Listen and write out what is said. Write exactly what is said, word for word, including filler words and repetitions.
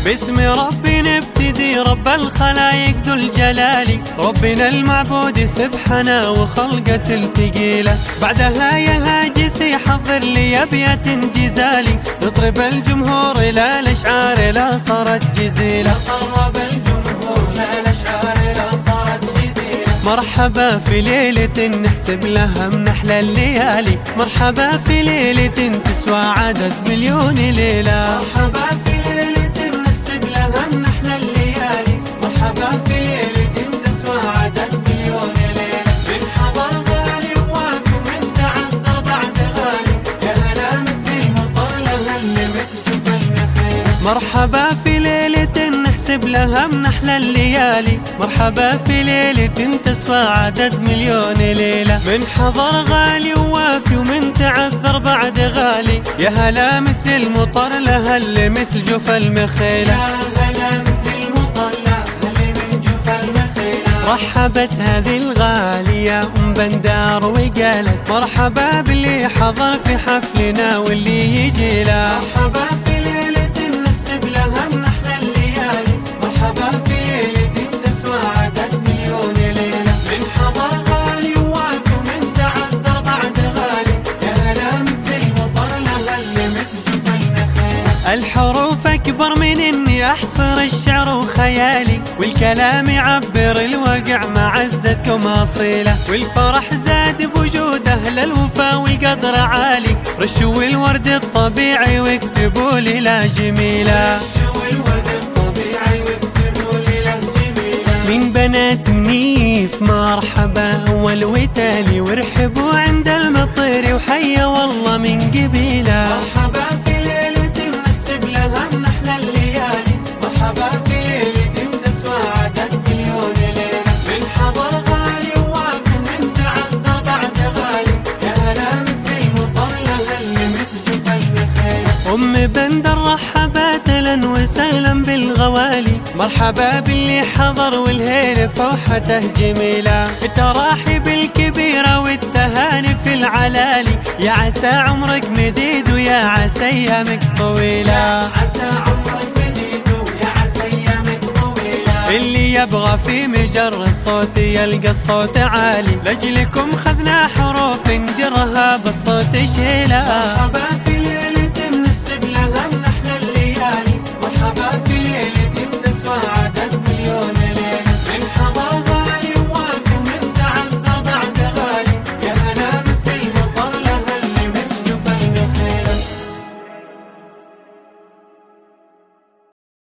باسم ربي نبتدي رب الخلايق ذو الجلال، ربنا المعبود سبحانه وخلقة الثقيلة. بعدها يا هاجسي حضر لي أبيات جزالي، نطرب الجمهور إلى الأشعار لا صارت جزيلة. طرب الجمهور لا الأشعار لا صارت جزيلة. مرحبا في ليلة نحسب لها من أحلى الليالي، مرحبا في ليلة تسوى عدد مليون ليلة. مرحبا في ليلة نحسب لها من أحلى الليالي، مرحبا في ليلة تسوى عدد مليون ليلة. من حضر غالي ووافي ومن تعذر بعد غالي، يا هلا مثل المطر لها اللي مثل جوف النخيل. مرحبا في ليلة نحسب لها من أحلى الليالي، مرحبا في ليلة تسوى عدد مليون ليلة. من حضر غالي ووافي ومن تعذر بعد غالي، يا هلا مثل المطر لها اللي مثل جوف المخيلة. يا هلا مثل المطر لها اللي من جوف المخيلة. رحبت هذه الغالية أم بندار وقالت مرحبا باللي حضر في حفلنا واللي يجي له. مرحبا في ليلة نحسب لها من أحلى الليالي، مرحبا في ليلة تسوى عدد مليون ليلة. من حضر غالي ووافي ومن تعذر بعد غالي، يا هلا مثل المطر لها اللي مثل جوف النخيل. الحروف أكبر من إني أحصر الشعر وخيالي، والكلام يعبر الواقع مع عزتكم أصيلة. والفرح زاد بوجود أهل الوفا والقدر عالي، رشوا الورد الطبيعي واكتبوا لي لا جميلة. رشوا الورد الطبيعي واكتبوا لي لا جميلة. من بنات منيف مرحبا أول وتالي، وارحبوا عند المطير وحيا والله من قبيلة. مرحبا في ليلة نحسب لها من أحلى الليالي، مرحبا في ليلة تسوى عدد مليون ليلة. من حضر غالي ووافي ومن تعذر بعد غالي، يا هلا مثل المطر لها اللي مثل جوف النخيل. أم بندر رحبت أهلا وسهلا بالغوالي، مرحبا باللي حضر والهيل فوحته جميلة. التراحيب الكبيرة والتهاني في العلالي، يا عسى عمرك مديد ويا عسى أيامك طويلة. يا عسى عمرك مديد ويا عسى أيامك طويلة. اللي يبغى في مجر الصوت يلقى الصوت عالي، لأجلكم خذنا حروف نجرها بالصوت شيلة.